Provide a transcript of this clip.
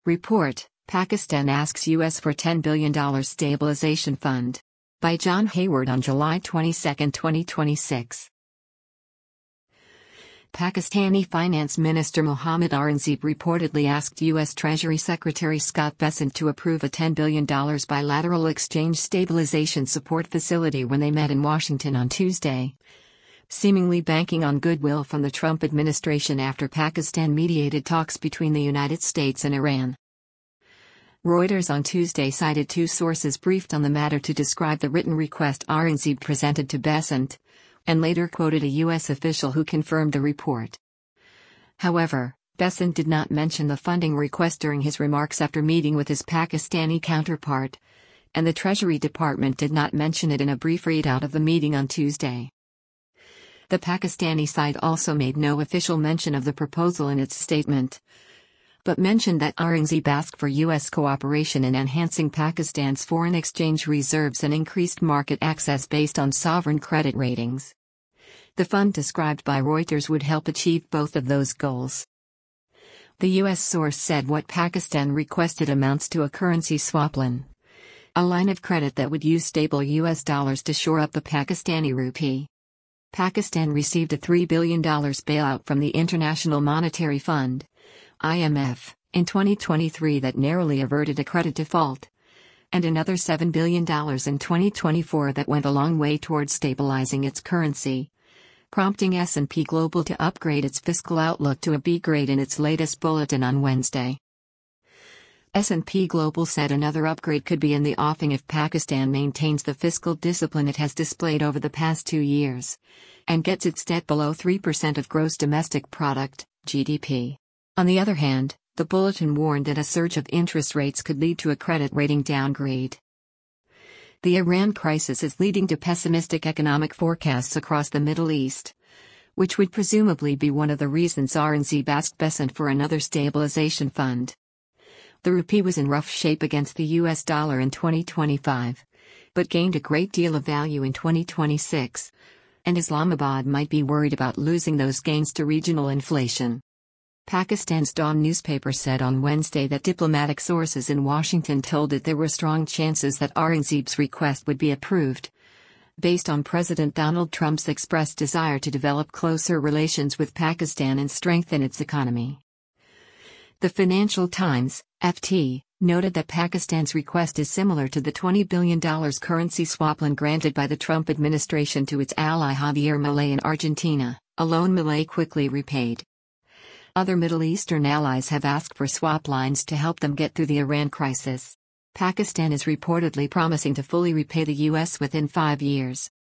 Report: Pakistan asks U.S. for $10 billion stabilization fund. By John Hayward on July 22, 2026. Pakistani Finance Minister Mohammad Aurangzeb reportedly asked U.S. Treasury Secretary Scott Bessent to approve a $10 billion bilateral exchange stabilization support facility when they met in Washington on Tuesday, seemingly banking on goodwill from the Trump administration after Pakistan mediated talks between the United States and Iran. Reuters on Tuesday cited two sources briefed on the matter to describe the written request Aurangzeb presented to Bessent, and later quoted a U.S. official who confirmed the report. However, Bessent did not mention the funding request during his remarks after meeting with his Pakistani counterpart, and the Treasury Department did not mention it in a brief readout of the meeting on Tuesday. The Pakistani side also made no official mention of the proposal in its statement, but mentioned that Aurangzeb asked for U.S. cooperation in enhancing Pakistan's foreign exchange reserves and increased market access based on sovereign credit ratings. The fund described by Reuters would help achieve both of those goals. The U.S. source said what Pakistan requested amounts to a currency swap line, a line of credit that would use stable U.S. dollars to shore up the Pakistani rupee. Pakistan received a $3 billion bailout from the International Monetary Fund, IMF, in 2023 that narrowly averted a credit default, and another $7 billion in 2024 that went a long way towards stabilizing its currency, prompting S&P Global to upgrade its fiscal outlook to a B grade in its latest bulletin on Wednesday. S&P Global said another upgrade could be in the offing if Pakistan maintains the fiscal discipline it has displayed over the past 2 years, and gets its debt below 3% of gross domestic product, GDP. On the other hand, the bulletin warned that a surge of interest rates could lead to a credit rating downgrade. The Iran crisis is leading to pessimistic economic forecasts across the Middle East, which would presumably be one of the reasons Aurangzeb asked Bessent for another stabilization fund. The rupee was in rough shape against the US dollar in 2025, but gained a great deal of value in 2026, and Islamabad might be worried about losing those gains to regional inflation. Pakistan's Dawn newspaper said on Wednesday that diplomatic sources in Washington told it there were strong chances that Aurangzeb's request would be approved, based on President Donald Trump's expressed desire to develop closer relations with Pakistan and strengthen its economy. The Financial Times, FT, noted that Pakistan's request is similar to the $20 billion currency swap line granted by the Trump administration to its ally Javier Milei in Argentina, a loan Milei quickly repaid. Other Middle Eastern allies have asked for swap lines to help them get through the Iran crisis. Pakistan is reportedly promising to fully repay the U.S. within 5 years.